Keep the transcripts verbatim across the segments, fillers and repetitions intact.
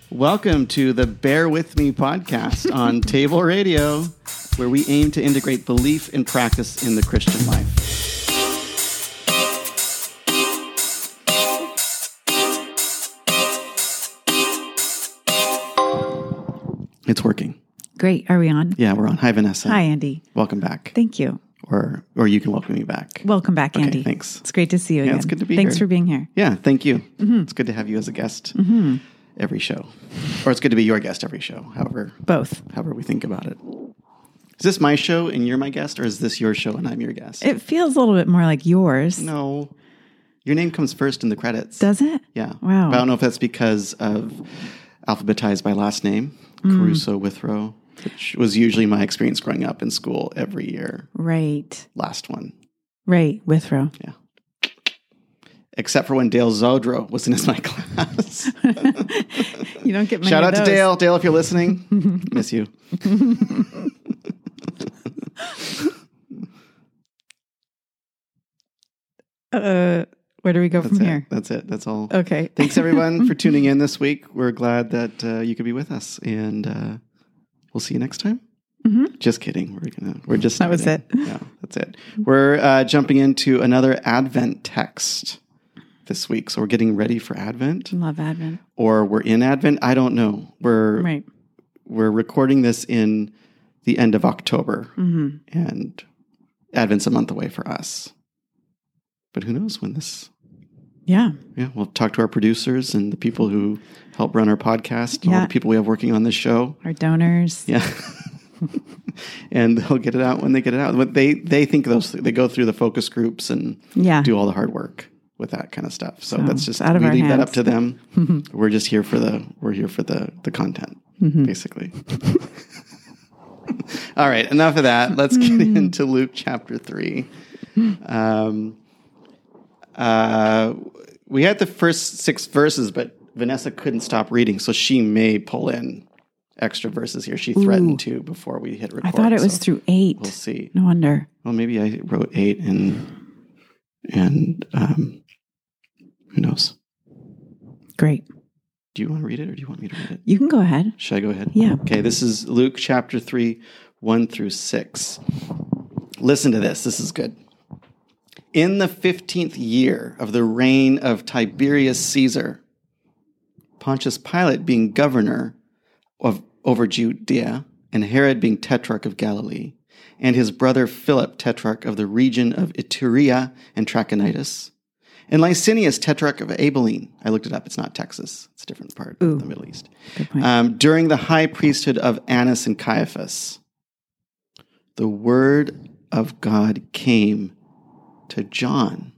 Welcome to the Bear With Me podcast on Table Radio, where we aim to integrate belief and practice in the Christian life. It's working. Great. Are we on? Yeah, we're on. Hi, Vanessa. Hi, Andy. Welcome back. Thank you. Or or you can welcome me back. Welcome back, Andy. Okay, thanks. It's great to see you Yeah, again. it's good to be Thanks here. for being here. Yeah, thank you. Mm-hmm. It's good to have you as a guest Mm-hmm. every show. Or it's good to be your guest every show, however, Both. however we think about it. Is this my show and you're my guest, or is this your show and I'm your guest? It feels a little bit more like yours. No. Your name comes first in the credits. Does it? Yeah. Wow. But I don't know if that's because of alphabetized by last name, Mm. Caruso Withrow, which was usually my experience growing up in school every year. Right. Last one. Right. Withrow. Yeah. Except for when Dale Zodro was in my class. You don't get many Shout of out to those. Dale. Dale, if you're listening, miss you. Uh, where do we go That's from it. here? That's it. That's all. Okay. Thanks, everyone, for tuning in this week. We're glad that uh, you could be with us, and uh, we'll see you next time. Mm-hmm. Just kidding. We're gonna. We're just. That was starting. it. Yeah, that's it. We're uh, jumping into another Advent text this week, so we're getting ready for Advent, Love Advent. or we're in Advent. I don't know. We're Right. we're recording this in the end of October, Mm-hmm. and Advent's a month away for us. But who knows when this? Yeah. Yeah, we'll talk to our producers and the people who help run our podcast, and all Yeah. the people we have working on this show. Our donors. Yeah. And they'll get it out when they get it out. But they they think those they go through the focus groups and Yeah. do all the hard work with that kind of stuff. So So, that's just it's out of we our leave that hands. up to them. We're just here for the we're here for the the content, Mm-hmm. basically. All right, enough of that. Let's get into Luke chapter three. Um, uh, we had the first six verses, but Vanessa couldn't stop reading, so she may pull in extra verses here. She threatened to before we hit record. I thought it was so through eight. We'll see. No wonder. Well, maybe I wrote eight, and and um, who knows? Great. Do you want to read it, or do you want me to read it? You can go ahead. Should I go ahead? Yeah. Okay, this is Luke chapter three, one through six. Listen to this. This is good. In the fifteenth year of the reign of Tiberius Caesar, Pontius Pilate being governor of over Judea, and Herod being tetrarch of Galilee, and his brother Philip tetrarch of the region of Iturea and Trachonitis, and Licinius tetrarch of Abilene. I looked it up. It's not Texas. It's a different part Ooh. of the Middle East. Good point. Um, during the high priesthood of Annas and Caiaphas, the word of God came to John,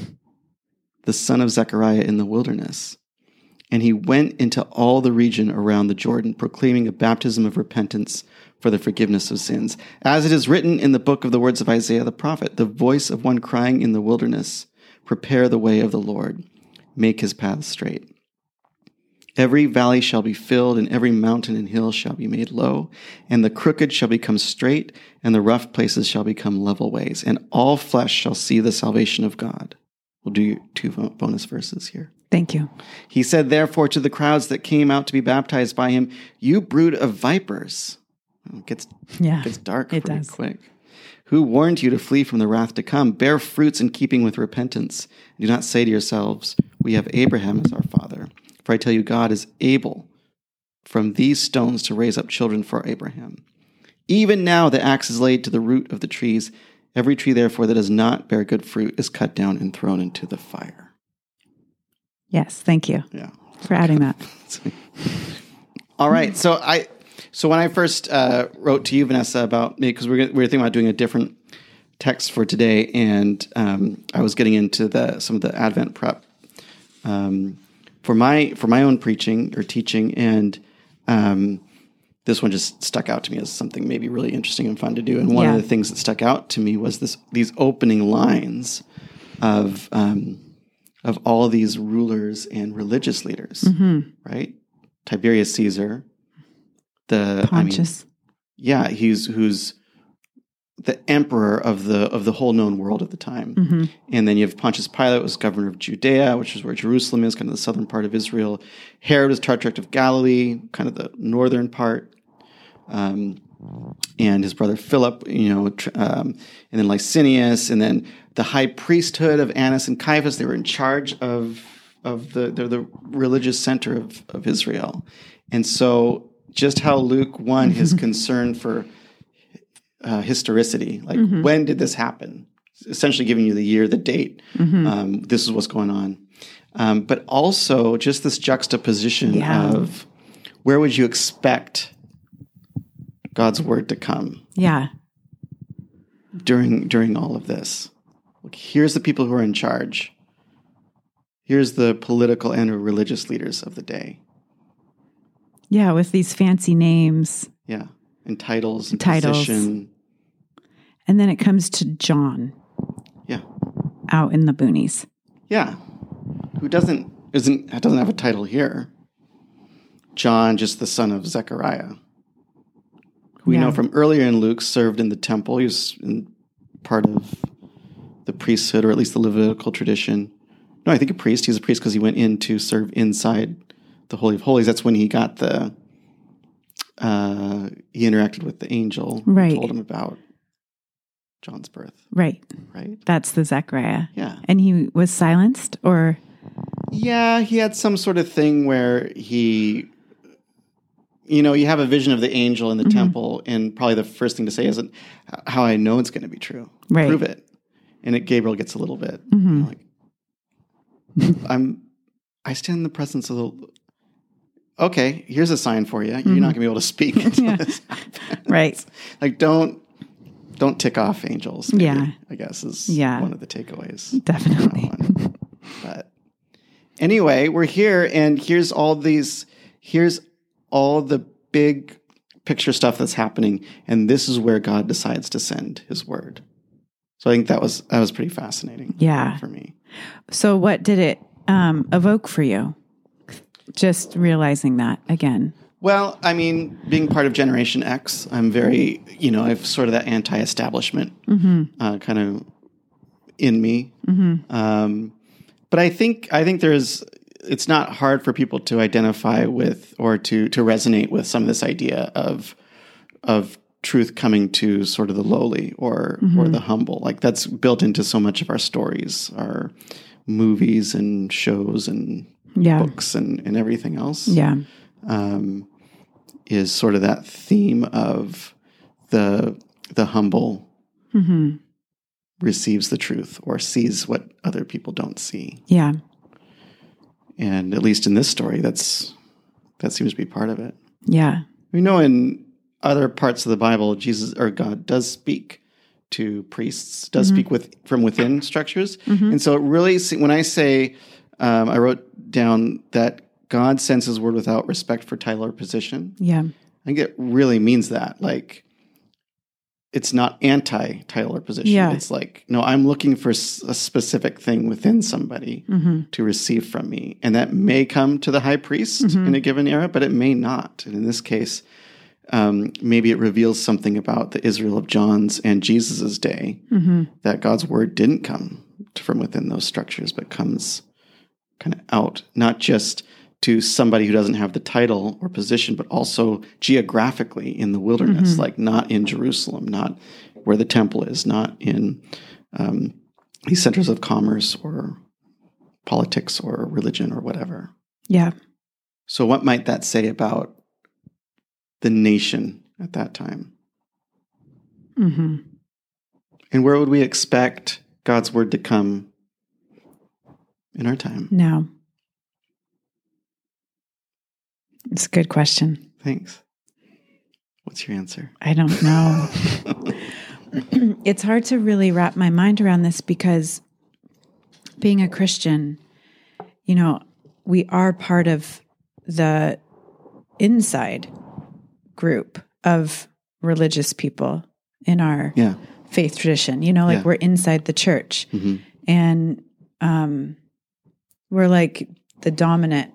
the son of Zechariah, in the wilderness. And he went into all the region around the Jordan, proclaiming a baptism of repentance for the forgiveness of sins. As it is written in the book of the words of Isaiah the prophet, the voice of one crying in the wilderness, prepare the way of the Lord, make his paths straight. Every valley shall be filled, and every mountain and hill shall be made low, and the crooked shall become straight, and the rough places shall become level ways, and all flesh shall see the salvation of God. We'll do two bonus verses here. Thank you. He said, therefore, to the crowds that came out to be baptized by him, you brood of vipers. It gets, Yeah. it gets dark it pretty does. quick. Who warned you to flee from the wrath to come? Bear fruits in keeping with repentance. Do not say to yourselves, we have Abraham as our father. For I tell you, God is able from these stones to raise up children for Abraham. Even now the axe is laid to the root of the trees. Every tree, therefore, that does not bear good fruit is cut down and thrown into the fire. Yes. Thank you Yeah. for adding that. All right. So I, so when I first uh, wrote to you, Vanessa, about me, because we we're, we were thinking about doing a different text for today, and um, I was getting into the some of the Advent prep um, for my for my own preaching or teaching, and um, this one just stuck out to me as something maybe really interesting and fun to do. And one Yeah. of the things that stuck out to me was this these opening lines of um, of all of these rulers and religious leaders, Mm-hmm. right? Tiberius Caesar, the Pontius. I mean, yeah, he's who's the emperor of the of the whole known world at the time. Mm-hmm. And then you have Pontius Pilate was governor of Judea, which is where Jerusalem is, kind of the southern part of Israel. Herod was tetrarch of Galilee, kind of the northern part. Um, and his brother Philip, you know, tr- um, and then Licinius, and then the high priesthood of Annas and Caiaphas. They were in charge of of the they're the religious center of of Israel. And so, just how Luke one his concern for uh, historicity, like Mm-hmm. when did this happen? Essentially, giving you the year, the date. Mm-hmm. Um, this is what's going on. Um, but also, just this juxtaposition Yeah. of where would you expect God's word to come Yeah. during during all of this? Look, here's the people who are in charge. Here's the political and religious leaders of the day. Yeah. With these fancy names. Yeah, and titles and Titles. position. And then it comes to John Yeah, out in the boonies. yeah. Who doesn't isn't doesn't have a title here? John, just the son of Zechariah, who we Yeah. know from earlier in Luke served in the temple. He was in part of the priesthood, or at least the Levitical tradition. No, I think a priest. He's a priest because he went in to serve inside the Holy of Holies. That's when he got the, uh, he interacted with the angel who Right. told him about John's birth, Right. right? That's the Zechariah. Yeah. And he was silenced or? Yeah, he had some sort of thing where he, you know, you have a vision of the angel in the Mhm. temple, and probably the first thing to say isn't how I know it's going to be true. Right. Prove it. And it, Gabriel gets a little bit Mhm. you know, like, I'm, I stand in the presence of the, okay, here's a sign for you. You're Mhm. not going to be able to speak until Yeah. this happens. Right. Like, don't, don't tick off angels. Maybe, Yeah. I guess is Yeah. one of the takeaways. Definitely. But anyway, we're here, and here's all these, here's all the big picture stuff that's happening, and this is where God decides to send his word. So I think that was that was pretty fascinating. Yeah. For me. So what did it um, evoke for you? Just realizing that again. Well, I mean, being part of Generation X, I'm very, you know, I've sort of that anti-establishment Mm-hmm. uh, kind of in me. Mm-hmm. Um, but I think I think there's it's not hard for people to identify with or to to resonate with some of this idea of of truth coming to sort of the lowly or Mm-hmm. or the humble. Like that's built into so much of our stories, our movies and shows and Yeah. books and, and everything else. Yeah. Um, is sort of that theme of the the humble Mm-hmm. receives the truth or sees what other people don't see. Yeah. And at least in this story, that's that seems to be part of it. Yeah. We know in other parts of the Bible, Jesus or God does speak to priests, does Mhm. speak with from within structures. Mhm. And so it really, when I say, um, I wrote down that God sends his word without respect for title or position. Yeah. I think it really means that. Like, it's not anti-title or position. Yeah. It's like, no, I'm looking for s- a specific thing within somebody Mm-hmm. to receive from me. And that may come to the high priest Mhm. in a given era, but it may not. And in this case, um, maybe it reveals something about the Israel of John's and Jesus's day, Mm-hmm. that God's word didn't come from within those structures, but comes kind of out, not just to somebody who doesn't have the title or position, but also geographically in the wilderness, Mhm. like not in Jerusalem, not where the temple is, not in um, these centers of commerce or politics or religion or whatever. Yeah. So what might that say about the nation at that time? Mm-hmm. And where would we expect God's word to come in our time? No. It's a good question. Thanks. What's your answer? I don't know. It's hard to really wrap my mind around this because being a Christian, you know, we are part of the inside group of religious people in our Yeah. faith tradition. You know, like Yeah. we're inside the church hmm and um, we're like the dominant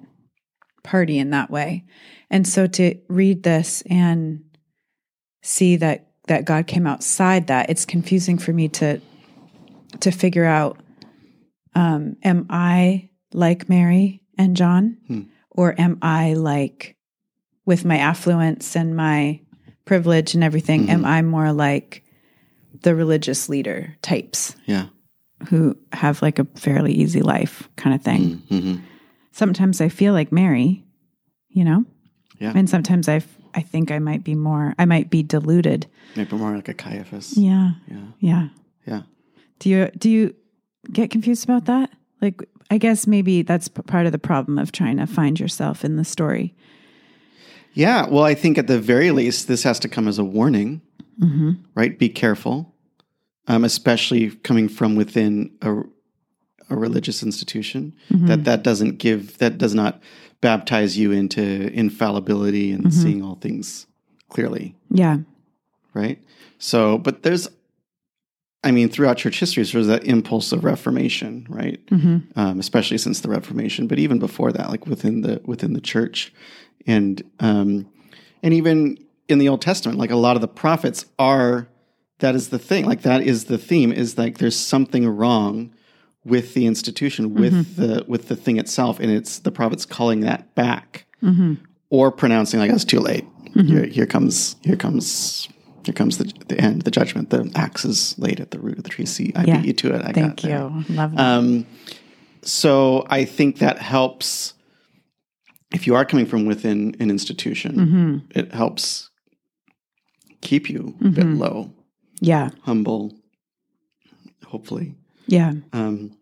party in that way. And so to read this and see that that God came outside that, it's confusing for me to to figure out, um, am I like Mary and John? Hmm. Or am I like, with my affluence and my privilege and everything, mm-hmm. am I more like the religious leader types? Yeah. Who have like a fairly easy life kind of thing. Mm-hmm. Sometimes I feel like Mary, you know? Yeah. And sometimes I I think I might be more, I might be deluded. Maybe more like a Caiaphas. Yeah. Yeah. Yeah. Yeah. Do you, do you get confused about that? Like, I guess maybe that's p- part of the problem of trying to find yourself in the story. Yeah. Well, I think at the very least, this has to come as a warning, mm-hmm. right? Be careful, um, especially coming from within a, a religious institution, mm-hmm. that that doesn't give, that does not baptize you into infallibility and mm-hmm. seeing all things clearly. Yeah. Right? So, but there's, I mean, throughout church history, there's that impulse of reformation, right? Mm-hmm. Um, especially since the Reformation, but even before that, like within the within the church, and um, and even in the Old Testament, like a lot of the prophets are. That is the thing. Like that is the theme. Is like there's something wrong with the institution, with mm-hmm. the with the thing itself, and it's the prophets calling that back, mm-hmm. or pronouncing like it's too late. Mm-hmm. Here, here comes here comes. Here comes the the end, the judgment. The axe is laid at the root of the tree. See, I yeah. beat you to it. I Thank got you. There. Love that. Um, so I think that helps. If you are coming from within an institution, mm-hmm. it helps keep you mm-hmm. a bit low. Yeah. Humble, hopefully. Yeah. Um,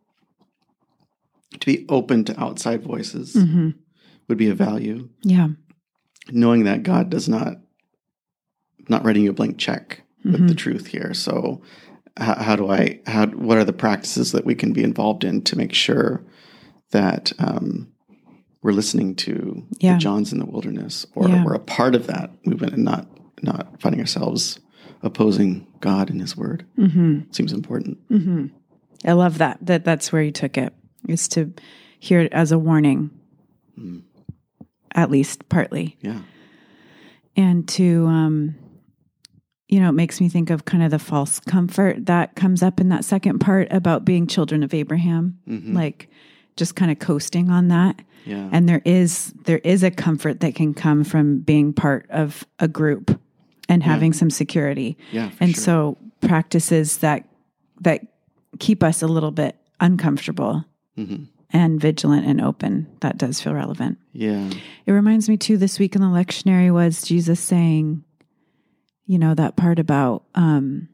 to be open to outside voices mm-hmm. would be a value. Yeah. Knowing that God does not not writing you a blank check with mm-hmm. the truth here. So how, how do I, how, what are the practices that we can be involved in to make sure that um, we're listening to yeah. the Johns in the wilderness, or yeah. we're a part of that movement and not, not finding ourselves opposing God and his word. Mm-hmm. Seems important. Mm-hmm. I love that, that that's where you took it, is to hear it as a warning, mm. at least partly. Yeah. And to, um, you know, it makes me think of kind of the false comfort that comes up in that second part about being children of Abraham, mm-hmm. like just kind of coasting on that. Yeah. And there is, there is a comfort that can come from being part of a group and having yeah. some security. Yeah, and sure. so practices that, that keep us a little bit uncomfortable mm-hmm. and vigilant and open, that does feel relevant. Yeah. It reminds me too, this week in the lectionary was Jesus saying, you know, that part about, um,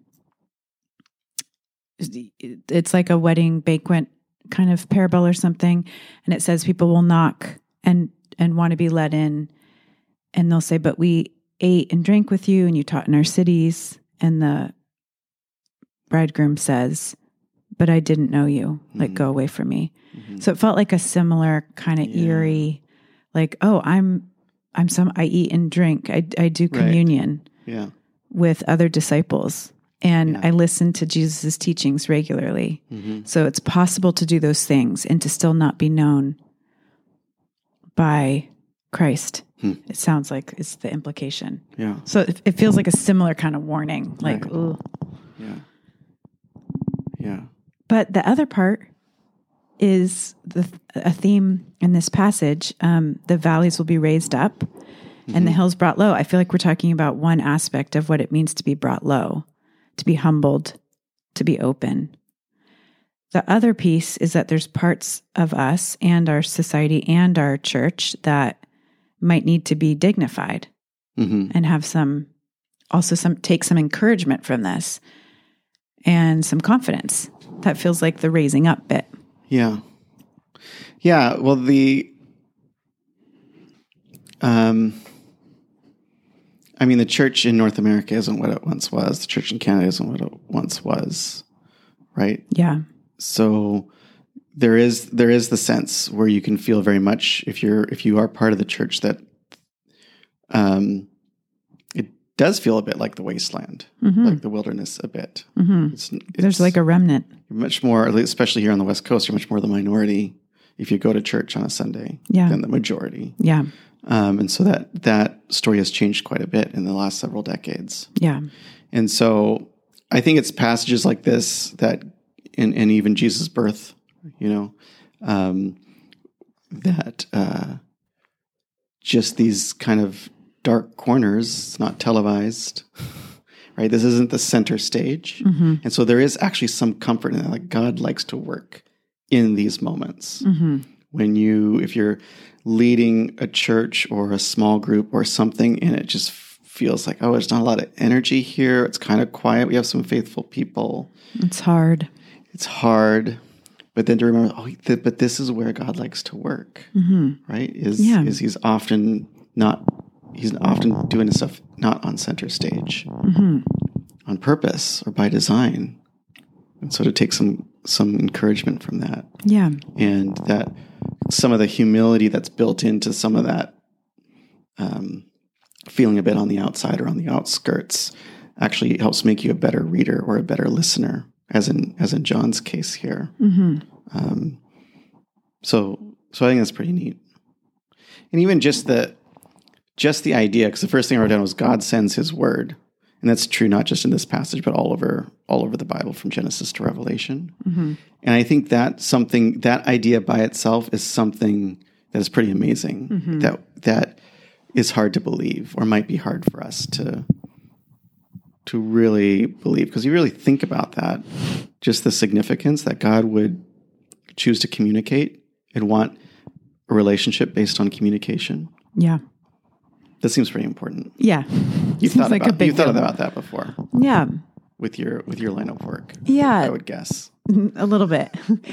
it's like a wedding banquet kind of parable or something. And it says people will knock and, and want to be let in. And they'll say, but we ate and drank with you and you taught in our cities. And the bridegroom says, but I didn't know you. Like, mm-hmm. go away from me. Mm-hmm. So it felt like a similar kind of yeah. eerie, like, oh, I'm, I'm some, I eat and drink. I, I do communion right. yeah. with other disciples. And yeah. I listen to Jesus' teachings regularly. Mm-hmm. So it's possible to do those things and to still not be known by Christ. Hmm. It sounds like it's the implication. Yeah. So it, it feels like a similar kind of warning, like, right. ooh. Yeah. Yeah. But the other part is the a theme in this passage. Um, the valleys will be raised up mm-hmm. and the hills brought low. I feel like we're talking about one aspect of what it means to be brought low, to be humbled, to be open. The other piece is that there's parts of us and our society and our church that might need to be dignified mm-hmm. and have some, also some, take some encouragement from this and some confidence. That feels like the raising up bit. Yeah. Yeah. Well, the, um, I mean, the church in North America isn't what it once was. The church in Canada isn't what it once was. Right. Yeah. So there is, there is the sense where you can feel very much, if you're, if you are part of the church, that, um, it does feel a bit like the wasteland, mm-hmm. like the wilderness a bit. Mm-hmm. It's, it's, There's like a remnant. Much more, especially here on the West Coast, you're much more the minority if you go to church on a Sunday yeah. than the majority. Yeah. Um, and so that, that story has changed quite a bit in the last several decades. Yeah. And so I think it's passages like this that, and, and even Jesus' birth, you know, um, that uh, just these kind of dark corners, not televised, right? This isn't the center stage. Mm-hmm. And so there is actually some comfort in that. Like God likes to work in these moments. Mm-hmm. When you, if you're leading a church or a small group or something, and it just feels like, oh, there's not a lot of energy here. It's kind of quiet. We have some faithful people. It's hard. It's hard. But then to remember, oh, th- but this is where God likes to work, mm-hmm. right? Is yeah. is he's often not, he's often doing his stuff not on center stage, mm-hmm. on purpose or by design. And so to take some some encouragement from that. Yeah. And that some of the humility that's built into some of that um, feeling a bit on the outside or on the outskirts actually helps make you a better reader or a better listener, as in as in John's case here. Mm-hmm. Um, so so I think that's pretty neat. And even just the just the idea, because the first thing I wrote down was God sends his word. And that's true not just in this passage, but all over all over the Bible from Genesis to Revelation. Mm-hmm. And I think that something, that idea by itself is something that is pretty amazing, mm-hmm. that that is hard to believe, or might be hard for us to to really believe. Because you really think about that, just the significance that God would choose to communicate and want a relationship based on communication. Yeah. That seems pretty important. Yeah. You've thought, like about, you've thought about that before. Yeah. With your with your line of work. Yeah. I would guess. A little bit.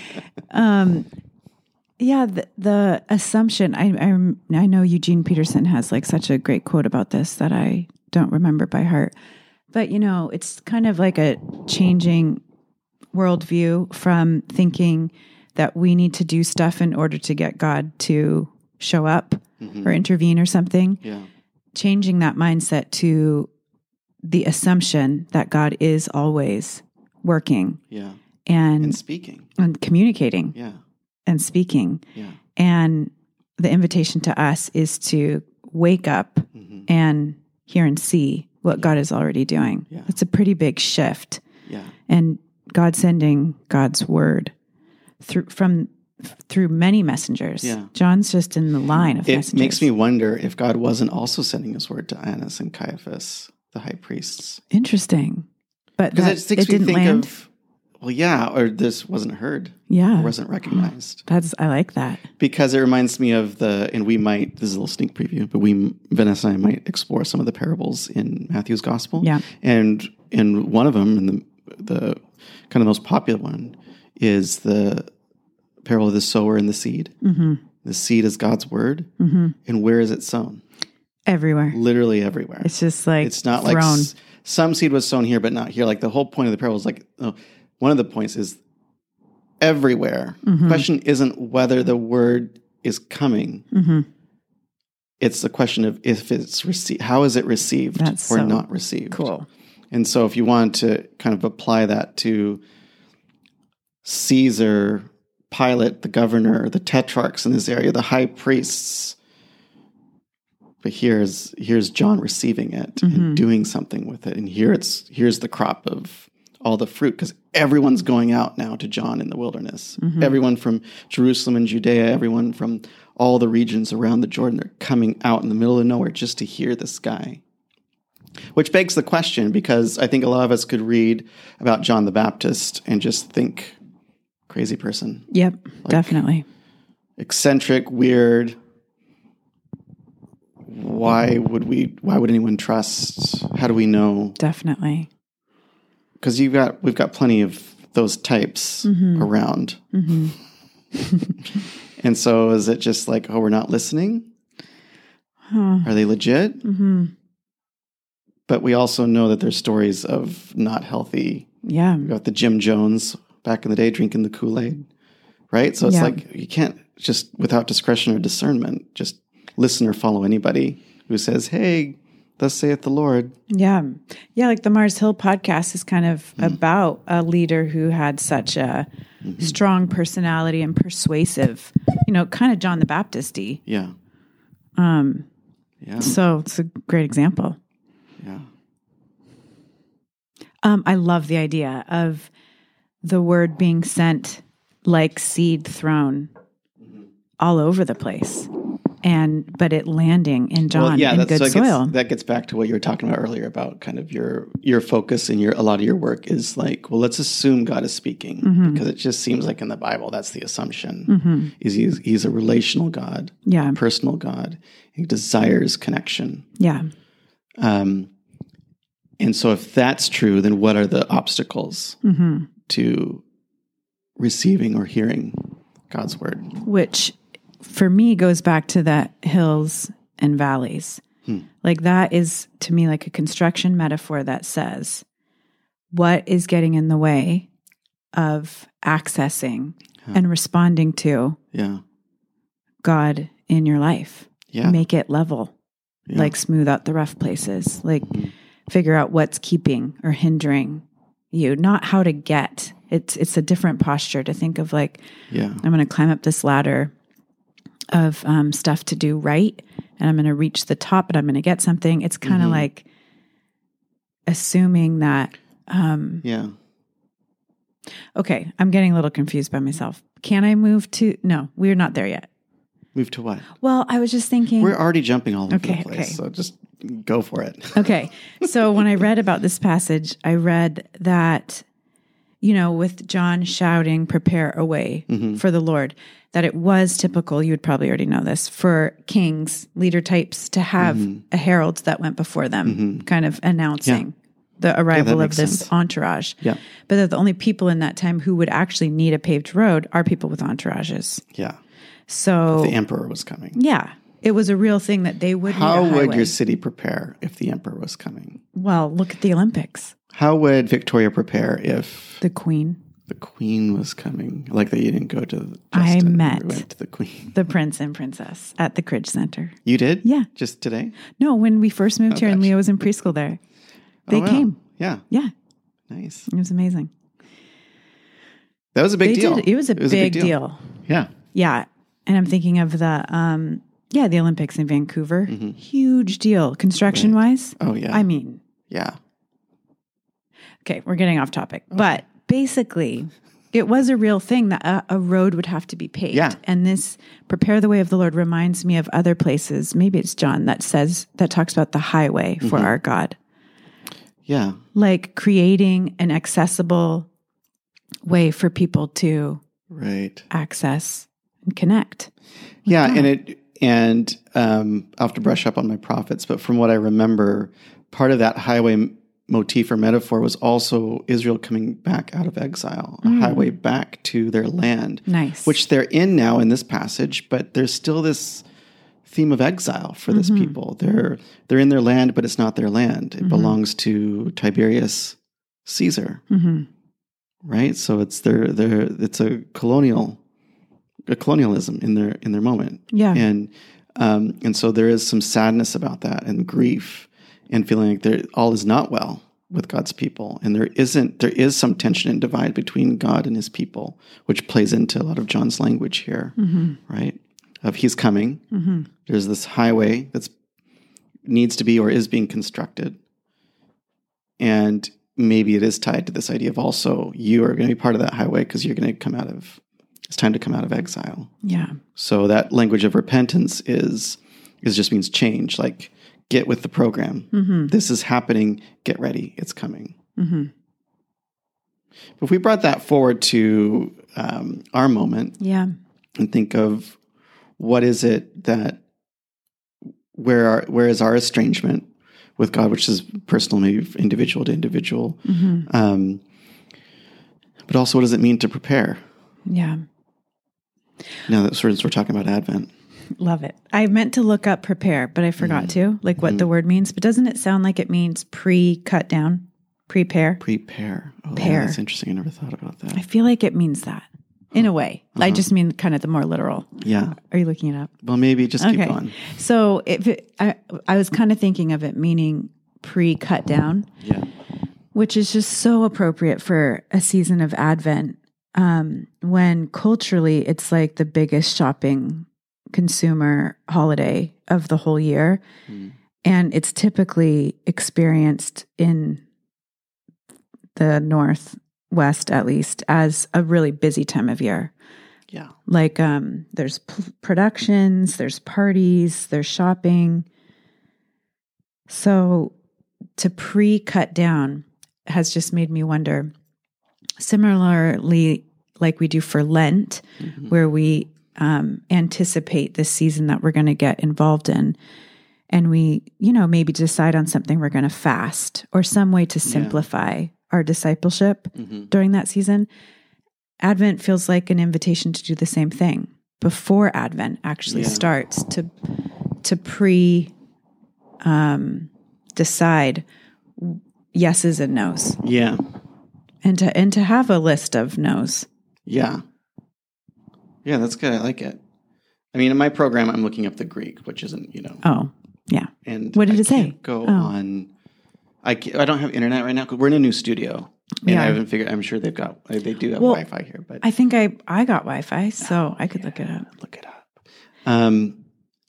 um, yeah, the, the assumption, I, I I know Eugene Peterson has like such a great quote about this that I don't remember by heart. But, you know, it's kind of like a changing worldview from thinking that we need to do stuff in order to get God to show up mm-hmm. or intervene or something. Yeah. Changing that mindset to the assumption that God is always working. Yeah. And, and speaking. And communicating. Yeah. And speaking. Yeah. And the invitation to us is to wake up mm-hmm. and hear and see what yeah. God is already doing. Yeah. It's a pretty big shift. Yeah. And God sending God's word through from through many messengers. Yeah. John's just in the line of it messengers. It makes me wonder if God wasn't also sending his word to Annas and Caiaphas, the high priests. Interesting. But that, it, it didn't think land? Of, well, yeah, or this wasn't heard. Yeah. Or wasn't recognized. That's I like that. Because it reminds me of the, and we might, this is a little sneak preview, but we, Vanessa and I might explore some of the parables in Matthew's gospel. Yeah. And in one of them, and the, the kind of most popular one, is the parable of the sower and the seed. Mm-hmm. The seed is God's word. Mm-hmm. And where is it sown? Everywhere. Literally everywhere. It's just like it's not thrown. like s- some seed was sown here, but not here. Like the whole point of the parable is like, oh, one of the points is everywhere. Mm-hmm. The question isn't whether the word is coming. Mm-hmm. It's the question of if it's received. How is it received That's or so not received? Cool. And so if you want to kind of apply that to Caesar, Pilate, the governor, the tetrarchs in this area, the high priests. But here's here's John receiving it mm-hmm. and doing something with it. And here it's here's the crop of all the fruit, because everyone's going out now to John in the wilderness. Mm-hmm. Everyone from Jerusalem and Judea, everyone from all the regions around the Jordan, they're coming out in the middle of nowhere just to hear this guy. Which begs the question, because I think a lot of us could read about John the Baptist and just think, crazy person. Yep, like, definitely. Eccentric, weird. Why would we? Why would anyone trust? How do we know? Definitely. Because you've got we've got plenty of those types mm-hmm. around. Mm-hmm. And so is it just like, oh, we're not listening? Huh. Are they legit? Mm-hmm. But we also know that there's stories of not healthy. Yeah. We got the Jim Jones back in the day drinking the Kool-Aid, right? So it's yeah. like you can't just, without discretion or discernment, just listen or follow anybody who says, hey, thus saith the Lord. Yeah. Yeah, like the Mars Hill podcast is kind of mm-hmm. about a leader who had such a mm-hmm. strong personality and persuasive, you know, kind of John the Baptist-y. Yeah. Um, yeah. So it's a great example. Yeah. Um, I love the idea of the word being sent like seed thrown all over the place, and but it landing in John Well, yeah, in that's, good so it soil. Gets, that gets back to what you were talking about earlier about kind of your your focus and your a lot of your work is like, well, let's assume God is speaking Mm-hmm. because it just seems like in the Bible that's the assumption. Mm-hmm. Is he's, he's a relational God, Yeah, personal God. He desires connection. yeah. Um, and so if that's true, then what are the obstacles Mm-hmm. to receiving or hearing God's word? Which for me goes back to that hills and valleys. Hmm. Like that is to me like a construction metaphor that says, what is getting in the way of accessing Huh. and responding to Yeah. God in your life? Yeah. Make it level, Yeah. like smooth out the rough places, like Mhm. figure out what's keeping or hindering you, not how to get. It's it's a different posture to think of like, Yeah. I'm going to climb up this ladder of um, stuff to do right, and I'm going to reach the top, and I'm going to get something. It's kind of Mhm. like assuming that. Um, Yeah. okay, I'm getting a little confused by myself. Can I move to? No, we're not there yet. Move to what? Well, I was just thinking. We're already jumping all over Okay, the place, okay. so just go for it. Okay. So when I read about this passage, I read that, you know, with John shouting, prepare a way Mhm. for the Lord, that it was typical, you would probably already know this, for kings, leader types to have Mhm. a herald that went before them, Mhm. kind of announcing the arrival of makes this sense. entourage. Yeah. But that the only people in that time who would actually need a paved road are people with entourages. Yeah. So, The emperor was coming. yeah, it was a real thing that they would How need a would highway. your city prepare if the emperor was coming? Well, look at the Olympics. How would Victoria prepare if The Queen. the queen was coming? Like that you didn't go to the I Justin, met you went to the queen. the prince and princess at the Cridge Center. You did? Yeah. Just today? No, when we first moved Oh, here and gosh. Leo was in preschool there, they Oh, wow. came. Yeah. Yeah, Nice. it was amazing. That was a big They deal. did. It was a, big, deal. Yeah. Yeah. And I'm thinking of the, um, yeah, the Olympics in Vancouver. Huge deal. Construction wise. Oh, yeah. I mean, yeah. okay, we're getting off topic. But basically, it was a real thing that a, a road would have to be paved. Yeah. And this prepare the way of the Lord reminds me of other places. Maybe it's John that says, that talks about the highway for our God. Yeah. Like creating an accessible way for people to Right. access and connect. Yeah, and it and um, I'll have to brush up on my prophets, but from what I remember, part of that highway m- motif or metaphor was also Israel coming back out of exile, a highway back to their land, Nice. which they're in now in this passage, but there's still this theme of exile for this people. They're they're in their land, but it's not their land. It belongs to Tiberius Caesar, hmm right? So it's their their it's a colonial a colonialism in their in their moment. Yeah. And um, and so there is some sadness about that and grief and feeling like there all is not well with God's people. And there isn't there is some tension and divide between God and his people, which plays into a lot of John's language here, right? Of he's coming. hmm There's this highway that's needs to be or is being constructed. And maybe it is tied to this idea of also you are going to be part of that highway because you're going to come out of, it's time to come out of exile. Yeah. So that language of repentance is, is just means change, like get with the program. hmm This is happening. Get ready. It's coming. hmm If we brought that forward to um, our moment Yeah. and think of what is it that, where are, where is our estrangement with God, which is personal, maybe individual to individual. hmm Um, but also, what does it mean to prepare? Yeah. Now that sort of we're talking about Advent. Love it. I meant to look up prepare, but I forgot to, like what the word means. But doesn't it sound like it means pre-cut down, prepare? Prepare. Oh, Pair. yeah, that's interesting. I never thought about that. I feel like it means that in a way. I just mean kind of the more literal. Yeah. Are you looking it up? Well, maybe just keep Okay. going. So if it, I, I was kind of thinking of it meaning pre-cut down, Yeah. which is just so appropriate for a season of Advent, um, when culturally it's like the biggest shopping consumer holiday of the whole year. Mm. And it's typically experienced in the Northwest, at least, as a really busy time of year. Yeah. Like um, there's p- productions, there's parties, there's shopping. So to pre-cut down has just made me wonder, similarly, like we do for Lent, mm-hmm. where we um, anticipate the season that we're going to get involved in. And we, you know, maybe decide on something we're going to fast or some way to simplify yeah. our discipleship mm-hmm. during that season. Advent feels like an invitation to do the same thing before Advent actually yeah. starts, to to pre um, decide yeses and nos. Yeah. And to and to have a list of nos. Yeah. Yeah, that's good. I like it. I mean, in my program, I'm looking up the Greek, which isn't, you know. Oh, yeah. And what did I it say? Go oh. on. I can't, I don't have internet right now because we're in a new studio, and yeah. I haven't figured. I'm sure they've got. They do have well, Wi-Fi here, but I think I I got Wi-Fi, so oh, I could yeah, look it up. Look it up. Um,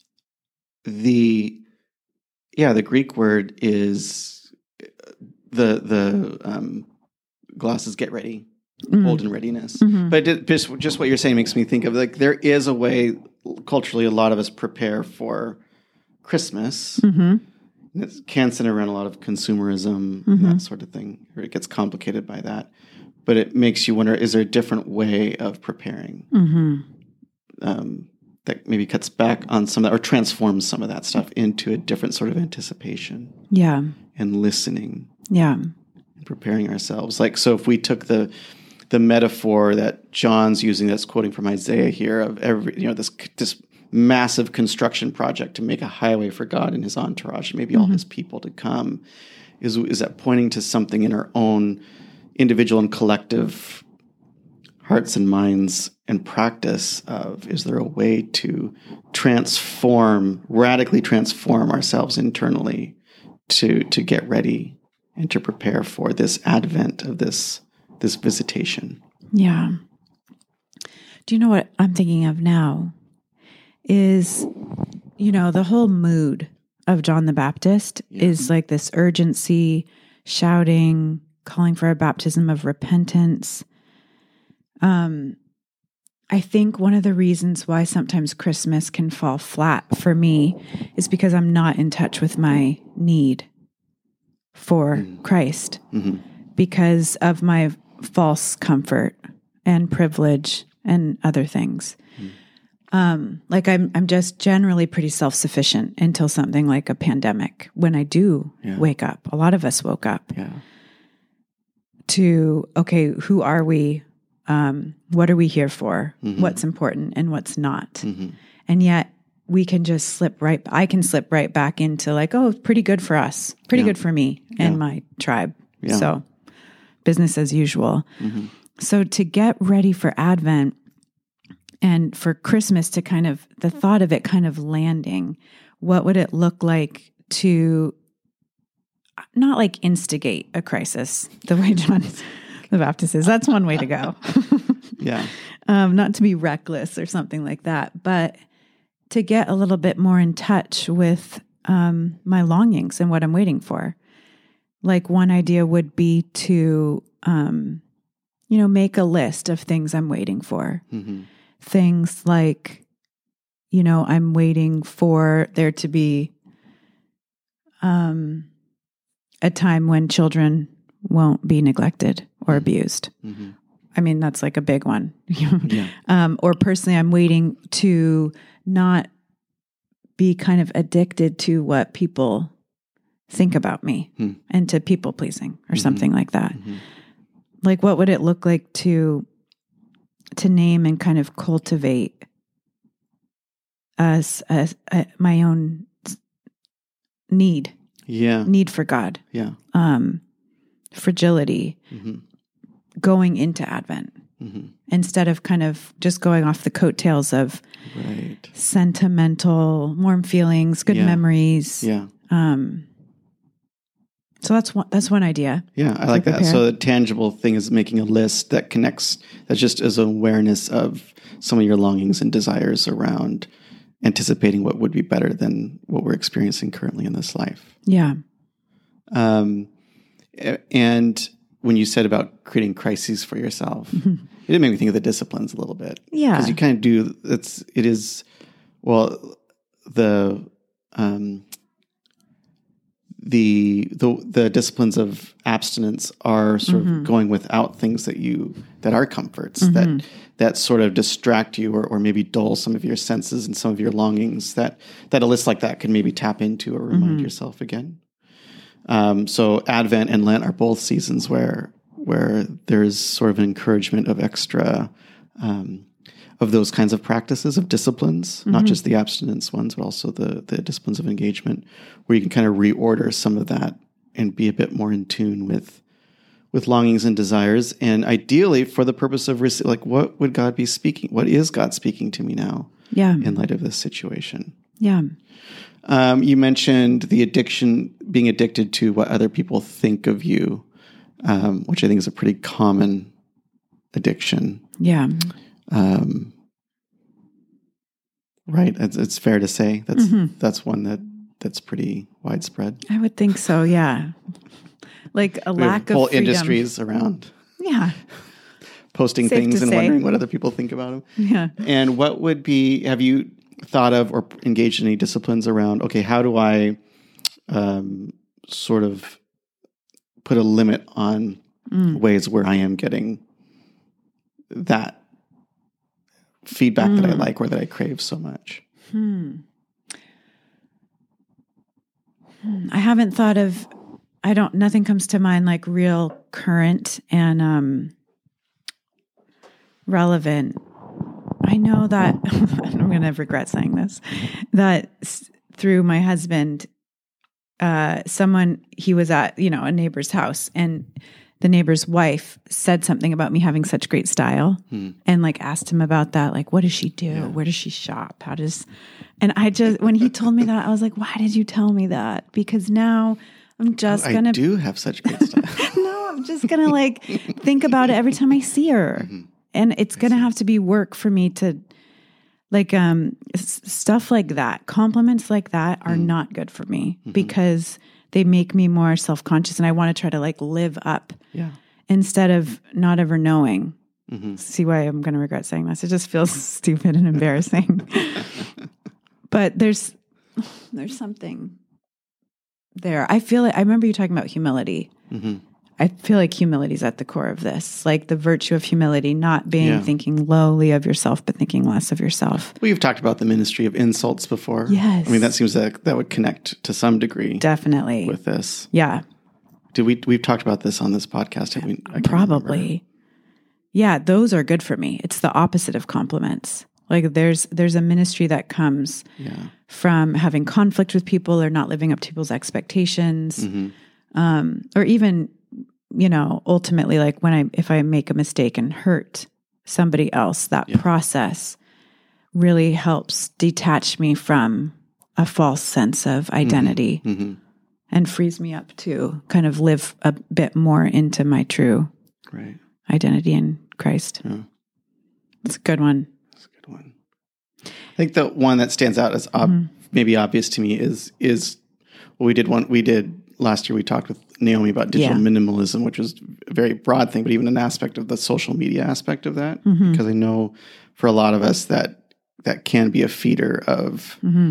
the yeah, the Greek word is the the um, glosses get ready, mm-hmm. hold in readiness. Mm-hmm. But it, just just what you're saying makes me think of like there is a way culturally a lot of us prepare for Christmas. Mm-hmm. And it can center around a lot of consumerism mm-hmm. and that sort of thing, or it gets complicated by that. But it makes you wonder, is there a different way of preparing mm-hmm. um, that maybe cuts back on some of that or transforms some of that stuff into a different sort of anticipation? Yeah. And listening. Yeah. And preparing ourselves. Like, so if we took the the metaphor that John's using, that's quoting from Isaiah here, of every, you know, this this massive construction project to make a highway for God and his entourage, maybe mm-hmm. all his people to come, is is that pointing to something in our own individual and collective hearts and minds and practice of, is there a way to transform, radically transform ourselves internally to to get ready and to prepare for this advent of this this visitation? Yeah. Do you know what I'm thinking of now? Is, you know, the whole mood of John the Baptist yeah. is like this urgency, shouting, calling for a baptism of repentance. Um, I think one of the reasons why sometimes Christmas can fall flat for me is because I'm not in touch with my need for mm. Christ mm-hmm. because of my false comfort and privilege and other things. Mm. Um, like I'm, I'm just generally pretty self-sufficient until something like a pandemic, when I do yeah. wake up. A lot of us woke up yeah. to, okay, who are we? Um, what are we here for? Mm-hmm. What's important and what's not? Mm-hmm. And yet we can just slip right, I can slip right back into like, oh, pretty good for us. Pretty yeah. good for me and yeah. my tribe. Yeah. So business as usual. Mm-hmm. So to get ready for Advent, and for Christmas to kind of, the thought of it kind of landing, what would it look like to not like instigate a crisis the way John the Baptist is? That's one way to go. yeah. Um, not to be reckless or something like that, but to get a little bit more in touch with um, my longings and what I'm waiting for. Like one idea would be to, um, you know, make a list of things I'm waiting for. Mm-hmm. Things like, you know, I'm waiting for there to be um, a time when children won't be neglected or mm-hmm. abused. Mm-hmm. I mean, that's like a big one. yeah. um, or personally, I'm waiting to not be kind of addicted to what people think about me mm-hmm. and to people pleasing or mm-hmm. something like that. Mm-hmm. Like, what would it look like to to name and kind of cultivate as, as uh, my own need, yeah, need for God, yeah, um, fragility, mm-hmm. going into Advent mm-hmm. instead of kind of just going off the coattails of right. sentimental, warm feelings, good yeah. memories. Yeah. Um, So that's one, that's one idea. Yeah, I like that. So the tangible thing is making a list that connects, that just is an awareness of some of your longings and desires around anticipating what would be better than what we're experiencing currently in this life. Yeah. Um, and when you said about creating crises for yourself, Mm-hmm. it did make me think of the disciplines a little bit. Yeah. Because you kind of do, it's, it is, well, the, um, the, the, the disciplines of abstinence are sort Mm-hmm. of going without things that you, that are comforts, Mm-hmm. that, that sort of distract you or, or maybe dull some of your senses and some of your longings that, that a list like that can maybe tap into or remind Mm-hmm. yourself again. Um, so Advent and Lent are both seasons where where there's sort of an encouragement of extra um, of those kinds of practices, of disciplines, mm-hmm. not just the abstinence ones, but also the the disciplines of engagement, where you can kind of reorder some of that and be a bit more in tune with with longings and desires, and ideally for the purpose of rece- like, what would God be speaking? What is God speaking to me now? Yeah. In light of this situation. Yeah. Um, you mentioned the addiction, being addicted to what other people think of you, um, which I think is a pretty common addiction. Yeah. Um, right. It's, it's fair to say that's, Mm-hmm. that's one that that's pretty widespread. I would think so. Yeah. Like a We have lack of whole freedom. industries around Yeah. posting Safe things to and say. wondering what other people think about them. Yeah. And what would be, have you thought of or engaged in any disciplines around, okay, how do I um, sort of put a limit on Mm. ways where I am getting that feedback mm. that I like or that I crave so much? Hmm. I haven't thought of, I don't, nothing comes to mind like real current and um, relevant. I know that, I'm going to regret saying this, that s- through my husband, uh, someone, he was at, you know, a neighbor's house, and the neighbor's wife said something about me having such great style hmm. and like asked him about that. Like, what does she do? Yeah. Where does she shop? How does, and I just, when he told me that, I was like, why did you tell me that? Because now I'm just oh, going to. I do have such great style. No, I'm just going to like think about it every time I see her. Mm-hmm. And it's going to have to be work for me to like, um, s- stuff like that. Compliments like that are mm. not good for me mm-hmm. because they make me more self-conscious, and I want to try to like live up yeah. instead of not ever knowing. Mm-hmm. See why I'm going to regret saying this. It just feels stupid and embarrassing. But there's, there's something there. I feel like, I remember you talking about humility. Mm-hmm. I feel like humility is at the core of this, like the virtue of humility, not being yeah. thinking lowly of yourself, but thinking less of yourself. We've talked about the ministry of insults before. Yes. I mean, that seems like that would connect to some degree. Definitely. With this. Yeah. Did we, we've talked about this on this podcast. Have we, I Probably. Remember. Yeah. Those are good for me. It's the opposite of compliments. Like there's, there's a ministry that comes yeah. from having conflict with people or not living up to people's expectations. Mm-hmm. Um, or even, you know, ultimately, like when I, if I make a mistake and hurt somebody else, that yeah. process really helps detach me from a false sense of identity mm-hmm. Mm-hmm. and frees me up to kind of live a bit more into my true right. identity in Christ. Yeah. It's a good one. It's a good one. I think the one that stands out as ob- mm-hmm. maybe obvious to me is, is well, we did one, we did last year, we talked with Naomi about digital yeah. minimalism, which was a very broad thing, but even an aspect of the social media aspect of that, mm-hmm. because I know for a lot of us that that can be a feeder of, mm-hmm.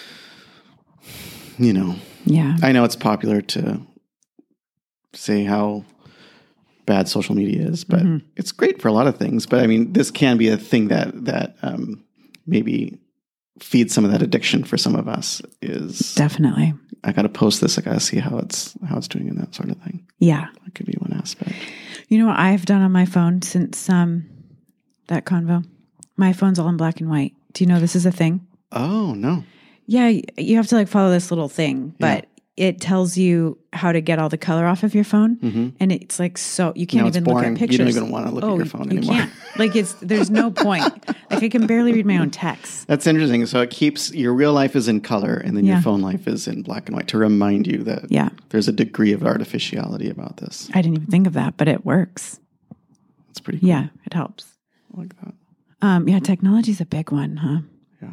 you know, yeah. I know it's popular to say how bad social media is, but mm-hmm. it's great for a lot of things. But I mean, this can be a thing that that um, maybe feeds some of that addiction for some of us. Is definitely. I got to post this. I got to see how it's how it's doing and that sort of thing. Yeah, that could be one aspect. You know what I've done on my phone since um, that convo? My phone's all in black and white. Do you know this is a thing? Oh no. Yeah, you have to like follow this little thing, but yeah. it tells you how to get all the color off of your phone, mm-hmm. and it's like so you can't no, even boring. look at pictures. You don't even want to look oh, at your phone you anymore. Can't. Like it's there's no point. Like I can barely read my own text. That's interesting. So it keeps your real life is in color, and then yeah. your phone life is in black and white to remind you that yeah. there's a degree of artificiality about this. I didn't even think of that, but it works. That's pretty cool. Yeah, it helps. I like that. Um, yeah, technology's a big one, huh? Yeah.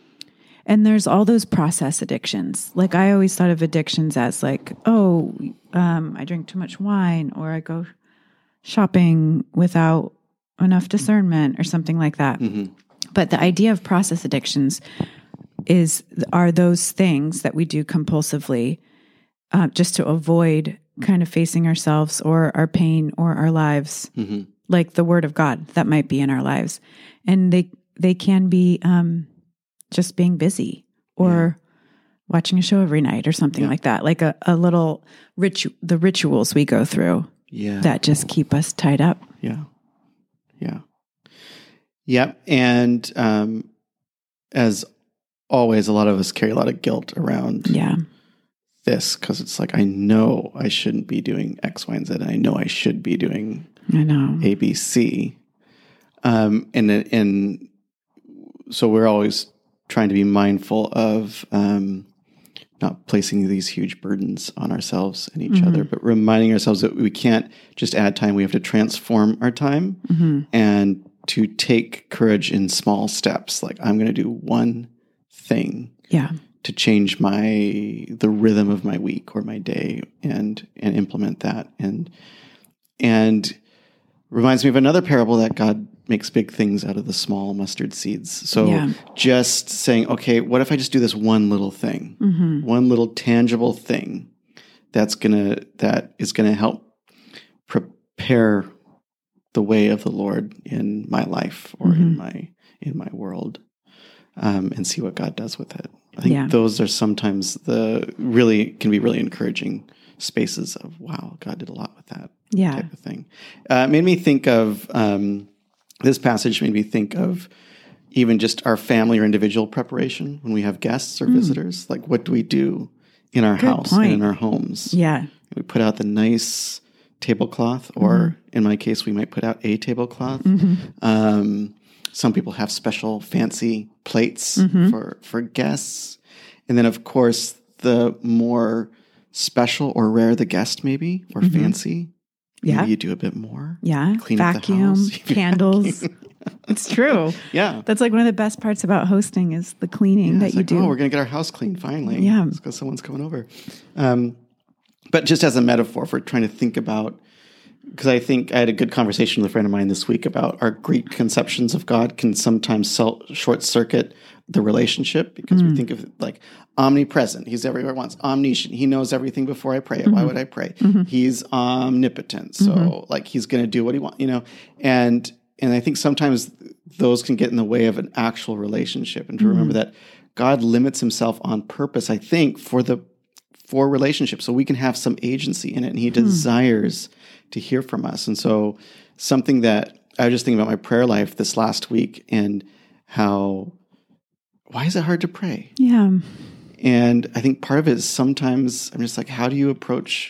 And there's all those process addictions. Like I always thought of addictions as like, oh, um, I drink too much wine, or I go shopping without enough discernment or something like that. Mm-hmm. But the idea of process addictions is are those things that we do compulsively uh, just to avoid kind of facing ourselves or our pain or our lives, Mm-hmm. like the Word of God that might be in our lives. And they they can be um, just being busy or yeah. watching a show every night or something yeah. like that, like a, a little ritu- the rituals we go through yeah. that just keep us tied up. Yeah. Yeah. Yep. And um, as always, a lot of us carry a lot of guilt around yeah. this because it's like, I know I shouldn't be doing X, Y, and Z. And I know I should be doing I know. A, B, C. Um, and, and so we're always trying to be mindful of um, not placing these huge burdens on ourselves and each mm-hmm. other, but reminding ourselves that we can't just add time. We have to transform our time mm-hmm. and to take courage in small steps. Like, I'm going to do one thing yeah. to change my, the rhythm of my week or my day and, and implement that. And, and reminds me of another parable that God makes big things out of the small mustard seeds. So yeah. just saying, okay, what if I just do this one little thing, mm-hmm. one little tangible thing that's gonna that is gonna help prepare the way of the Lord in my life or mm-hmm. in my in my world, um, and see what God does with it. I think yeah. those are sometimes the really can be really encouraging spaces of, wow, God did a lot with that yeah. type of thing. Uh, it made me think of. Um, This passage made me think of even just our family or individual preparation when we have guests or mm. visitors. Like, what do we do in our Good house point. and in our homes? Yeah. We put out the nice tablecloth, or mm-hmm. in my case, we might put out a tablecloth. Mm-hmm. Um, some people have special fancy plates mm-hmm. for, for guests. And then, of course, the more special or rare the guest maybe, or mm-hmm. fancy, yeah. maybe you do a bit more. Yeah. Clean Vacuum, up the house. candles. Vacuum. It's true. Yeah. That's like one of the best parts about hosting is the cleaning yeah, that you like, do. Oh, we're going to get our house clean finally. Yeah. It's because someone's coming over. Um, but just as a metaphor for trying to think about, because I think I had a good conversation with a friend of mine this week about our Greek conceptions of God can sometimes sell, short circuit the relationship because mm. we think of it like omnipresent. He's everywhere at once. Omniscient. He knows everything before I pray it. Mm-hmm. Why would I pray? Mm-hmm. He's omnipotent. So mm-hmm. like he's going to do what he wants, you know, and, and I think sometimes those can get in the way of an actual relationship, and to mm-hmm. remember that God limits himself on purpose, I think, for the, for relationships. So we can have some agency in it, and he mm-hmm. desires to hear from us. And so something that I was just thinking about my prayer life this last week and how, why is it hard to pray? Yeah. And I think part of it is sometimes I'm just like, how do you approach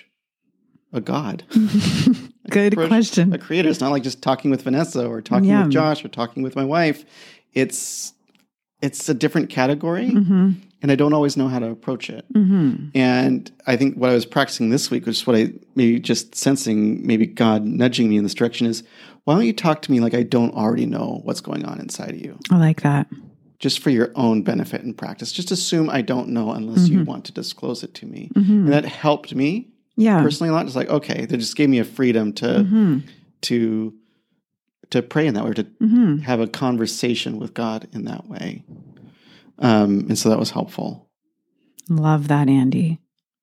a God? Good approach question. A creator. It's not like just talking with Vanessa or talking yeah. with Josh or talking with my wife. It's it's a different category, mm-hmm. and I don't always know how to approach it. Mm-hmm. And I think what I was practicing this week, which is what I maybe just sensing, maybe God nudging me in this direction, is why don't you talk to me like I don't already know what's going on inside of you? I like that. Just for your own benefit and practice. Just assume I don't know unless mm-hmm. you want to disclose it to me. Mm-hmm. And that helped me yeah. personally a lot. It's like, okay, they just gave me a freedom to mm-hmm. to to pray in that way, or to mm-hmm. have a conversation with God in that way. Um, and so that was helpful. Love that, Andy.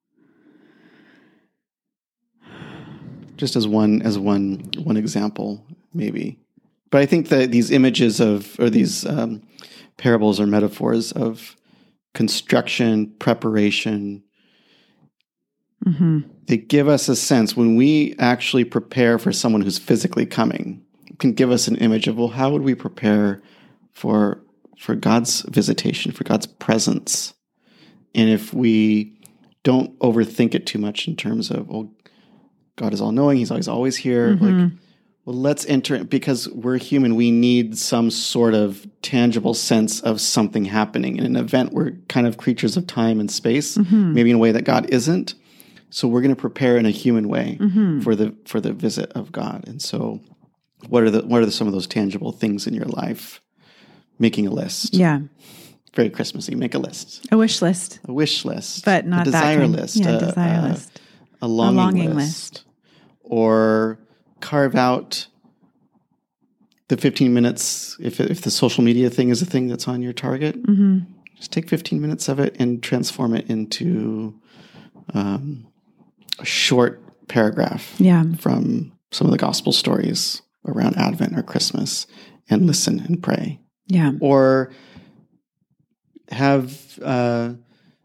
Just as one as one one example, maybe. But I think that these images of, or these um, parables or metaphors of construction, preparation, mm-hmm. they give us a sense when we actually prepare for someone who's physically coming, it can give us an image of, well, how would we prepare for for God's visitation, for God's presence? And if we don't overthink it too much in terms of, well, God is all-knowing, he's always always here, mm-hmm. like, well, let's enter, because we're human, we need some sort of tangible sense of something happening. In an event, we're kind of creatures of time and space, mm-hmm. maybe in a way that God isn't. So we're going to prepare in a human way mm-hmm. for the for the visit of God. And so what are the what are the, some of those tangible things in your life? Making a list. Yeah. Very Christmassy. Make a list. A wish list. A wish list. But not a desire that kind. list. Yeah, a desire a, list. a longing, a longing list. list. Or carve out the fifteen minutes, if, if the social media thing is a thing that's on your target, Mm-hmm. just take fifteen minutes of it and transform it into um, a short paragraph Yeah. from some of the gospel stories around Advent or Christmas, and listen and pray. Yeah. Or have uh,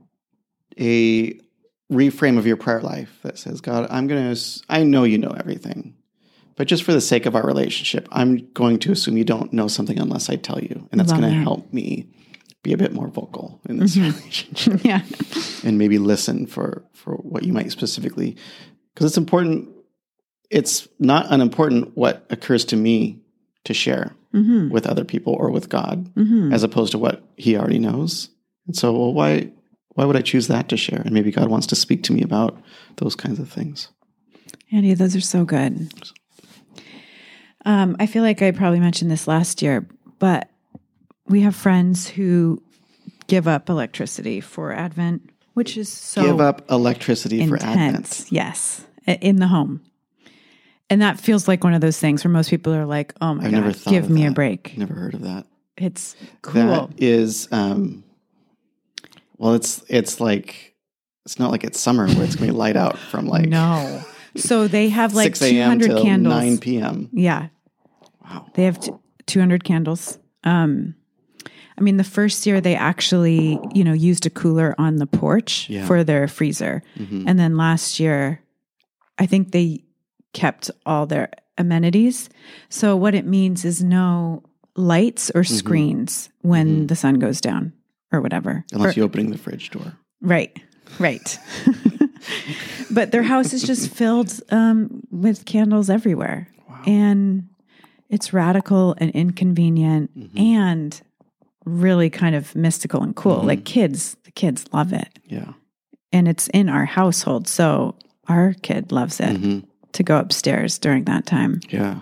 a reframe of your prayer life that says, God, I'm going to, I know you know everything, but just for the sake of our relationship, I'm going to assume you don't know something unless I tell you. And that's Love going to that. help me be a bit more vocal in this Mm-hmm. relationship. Yeah. And maybe listen for, for what you might specifically, because it's important. It's not unimportant what occurs to me to share Mm-hmm. with other people or with God, Mm-hmm. as opposed to what he already knows. And so, well, why, why would I choose that to share? And maybe God wants to speak to me about those kinds of things. Andy, those are so good. Um, I feel like I probably mentioned this last year, but we have friends who give up electricity for Advent, which is so Give up electricity intense. for Advent. Yes, i- in the home. And that feels like one of those things where most people are like, oh my I've God, never thought give of me a that. break. Never heard of that. It's cool. That is, um, well, it's it's like, it's not like it's summer where it's going to be light out from like no. So they have like six a.m. two hundred till candles. nine p.m. Yeah. Wow. They have t- two hundred candles. Um, I mean, the first year they actually, you know, used a cooler on the porch Yeah. for their freezer. Mm-hmm. And then last year, I think they kept all their amenities. So what it means is no lights or screens when Mm-hmm. the sun goes down or whatever. Unless Or- you're opening the fridge door. Right, right. But their house is just filled um, with candles everywhere. Wow. And it's radical and inconvenient Mm-hmm. and really kind of mystical and cool. Mhm. Like kids, the kids love it. Yeah. And it's in our household. So our kid loves it Mm-hmm. to go upstairs during that time. Yeah.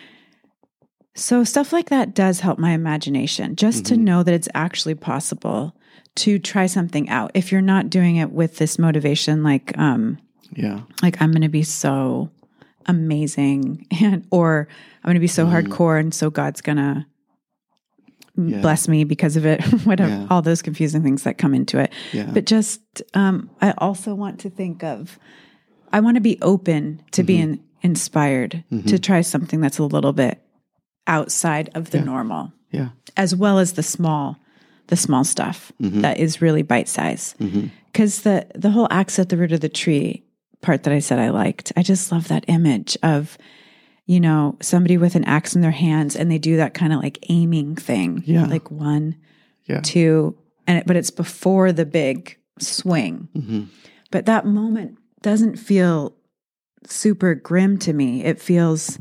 So stuff like that does help my imagination, just to Mhm. know that it's actually possible to try something out. If you're not doing it with this motivation, like, um, Yeah. like I'm going to be so amazing, and or I'm going to be so Mhm. hardcore, and so God's going to Yeah. bless me because of it. Whatever, Yeah. all those confusing things that come into it. Yeah. But just, um, I also want to think of, I want to be open to Mm-hmm. being inspired to try something that's a little bit outside of the Yeah. normal, Yeah. as well as the small, the small stuff Mhm. that is really bite size. Mhm. Because the the whole axe at the root of the tree part that I said I liked, I just love that image of, you know, somebody with an axe in their hands and they do that kind of like aiming thing, Yeah. like one, Yeah. two, and it, but it's before the big swing. Mm-hmm. But that moment doesn't feel super grim to me. It feels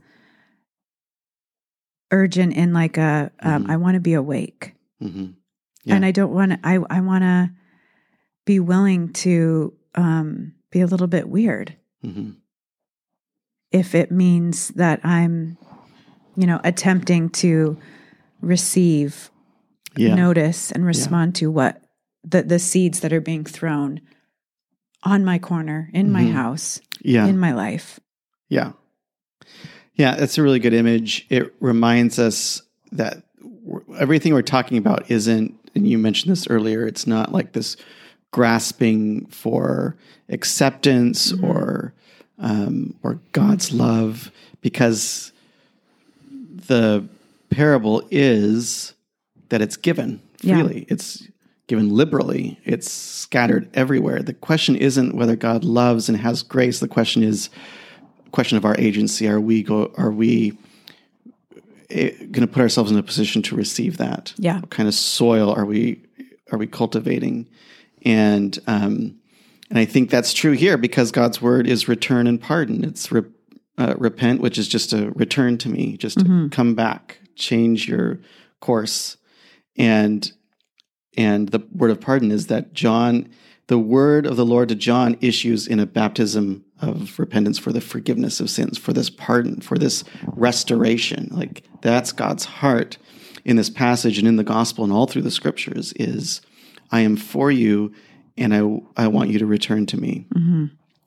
urgent in like a, um, Mhm. I want to be awake. Mm-hmm. Yeah. And I don't want to, I, I want to be willing to um, be a little bit weird Mm-hmm. if it means that I'm, you know, attempting to receive, Yeah. notice, and respond to what the, the seeds that are being thrown on my corner, in my Mhm. house, Yeah. in my life. Yeah. Yeah, that's a really good image. It reminds us that we're, everything we're talking about isn't, and you mentioned this earlier, it's not like this grasping for acceptance Mhm. or um, or God's love, because the parable is that it's given Yeah. freely. It's given liberally. It's scattered everywhere. The question isn't whether God loves and has grace. The question is a question of our agency. Are we go? Are we going to put ourselves in a position to receive that? Yeah. What kind of soil are we are we cultivating? And um, and I think that's true here, because God's word is return and pardon. It's re, uh, repent, which is just a return to me, just to Mhm. come back, change your course. And and the word of pardon is that John, the word of the Lord to John issues in a baptism of repentance for the forgiveness of sins, for this pardon, for this restoration. Like, that's God's heart in this passage and in the gospel and all through the scriptures is, I am for you and I I want you to return to me. Mhm.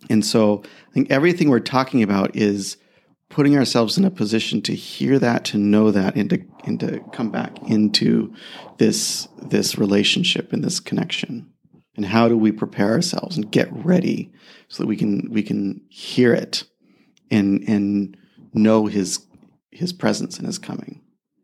And so I think everything we're talking about is putting ourselves in a position to hear that, to know that, and to, and to come back into this, this relationship and this connection. And how do we prepare ourselves and get ready so that we can, we can hear it and, and know his, his presence and his coming.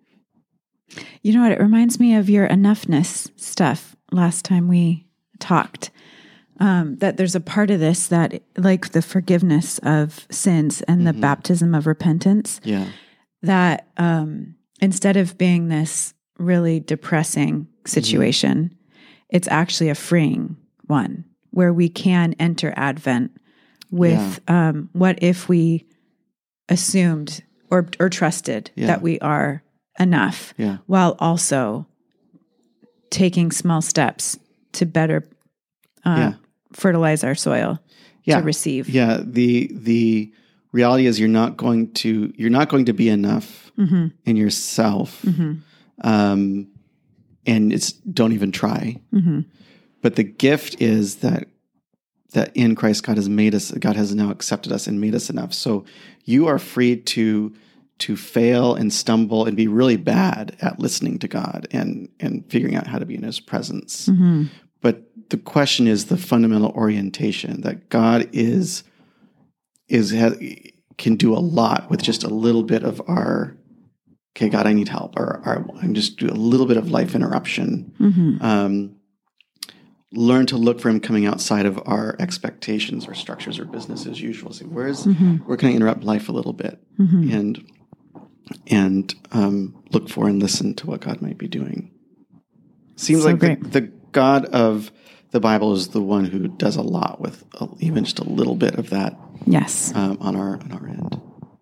You know what? It reminds me of your enoughness stuff last time we talked. Um, that there's a part of this that, like the forgiveness of sins and mm-hmm. the baptism of repentance, yeah. that um, instead of being this really depressing situation, mm-hmm. it's actually a freeing one where we can enter Advent with yeah. um, what if we assumed or or trusted yeah. that we are enough, yeah. while also taking small steps to better uh, yeah. fertilize our soil yeah. to receive. Yeah, the the reality is you're not going to you're not going to be enough mm-hmm. in yourself, mm-hmm. um, and it's don't even try. Mm-hmm. But the gift is that that in Christ God has made us. God has now accepted us and made us enough. So you are free to to fail and stumble and be really bad at listening to God and and figuring out how to be in His presence. Mm-hmm. But the question is the fundamental orientation that God is is has, can do a lot with just a little bit of our. Okay, God, I need help, or, or I'm just do a little bit of life interruption. Mm-hmm. Um, learn to look for Him coming outside of our expectations or structures or business as usual. So where's mm-hmm. where can I interrupt life a little bit mm-hmm. and and um, look for and listen to what God might be doing. Seems so like the, great. the God of the Bible is the one who does a lot with a, even just a little bit of that. Yes, um, on our on our end.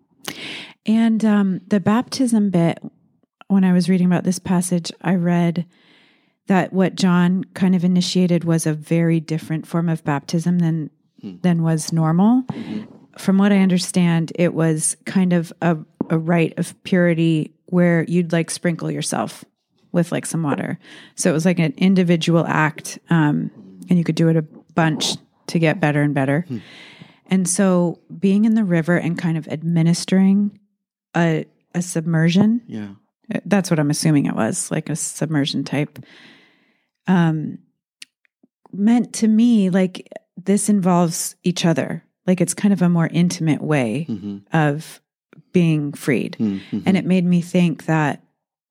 And um, the baptism bit. When I was reading about this passage, I read that what John kind of initiated was a very different form of baptism than hmm. than was normal. Mm-hmm. From what I understand, it was kind of a, a rite of purity where you'd like sprinkle yourself with like some water. So it was like an individual act, um, and you could do it a bunch to get better and better. Hmm. And so being in the river and kind of administering a a submersion, yeah, that's what I'm assuming it was, like a submersion type, um, meant to me like this involves each other. Like it's kind of a more intimate way mm-hmm. of being freed. Mm-hmm. And it made me think that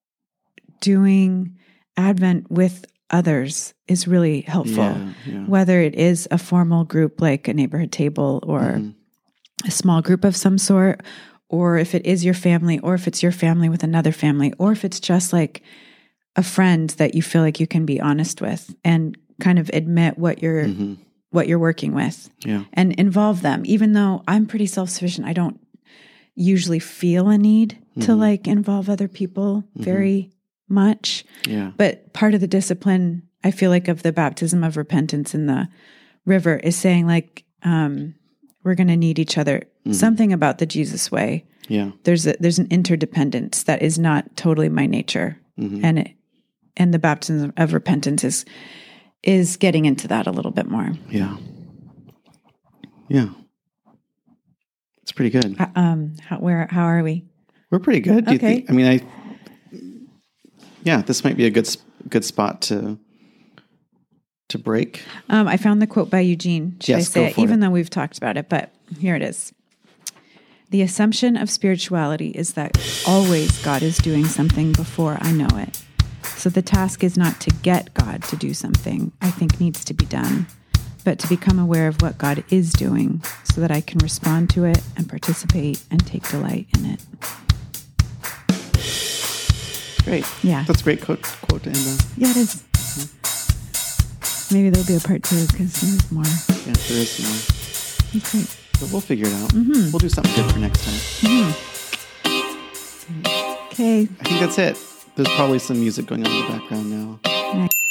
doing Advent with others is really helpful, yeah, yeah. whether it is a formal group like a neighborhood table or mm-hmm. a small group of some sort, or if it is your family, or if it's your family with another family, or if it's just like a friend that you feel like you can be honest with and kind of admit what you're mm-hmm. what you're working with, yeah. and involve them. Even though I'm pretty self-sufficient, I don't usually feel a need mm-hmm. to like involve other people mm-hmm. very much. Yeah. But part of the discipline, I feel like, of the baptism of repentance in the river is saying like, um, we're going to need each other. Mm-hmm. Something about the Jesus way. Yeah. There's a, there's an interdependence that is not totally my nature. Mm-hmm. And it, and the baptism of repentance is, is getting into that a little bit more. Yeah. Yeah. It's pretty good. Uh, um, how, where, how are we? We're pretty good. Do okay. you think, I mean, I, yeah, this might be a good, good spot to, to break. Um, I found the quote by Eugene. Should yes, I say go it? for Even it. though we've talked about it, but here it is. The assumption of spirituality is that always God is doing something before I know it. So the task is not to get God to do something I think needs to be done, but to become aware of what God is doing so that I can respond to it and participate and take delight in it. Great. Yeah. That's a great quote, quote to end on. Yeah, it is. Maybe there'll be a part two because there's more. Yeah, there is more. It's great. But we'll figure it out. Mm-hmm. We'll do something good for next time. Mm-hmm. Okay. I think that's it. There's probably some music going on in the background now. Nice.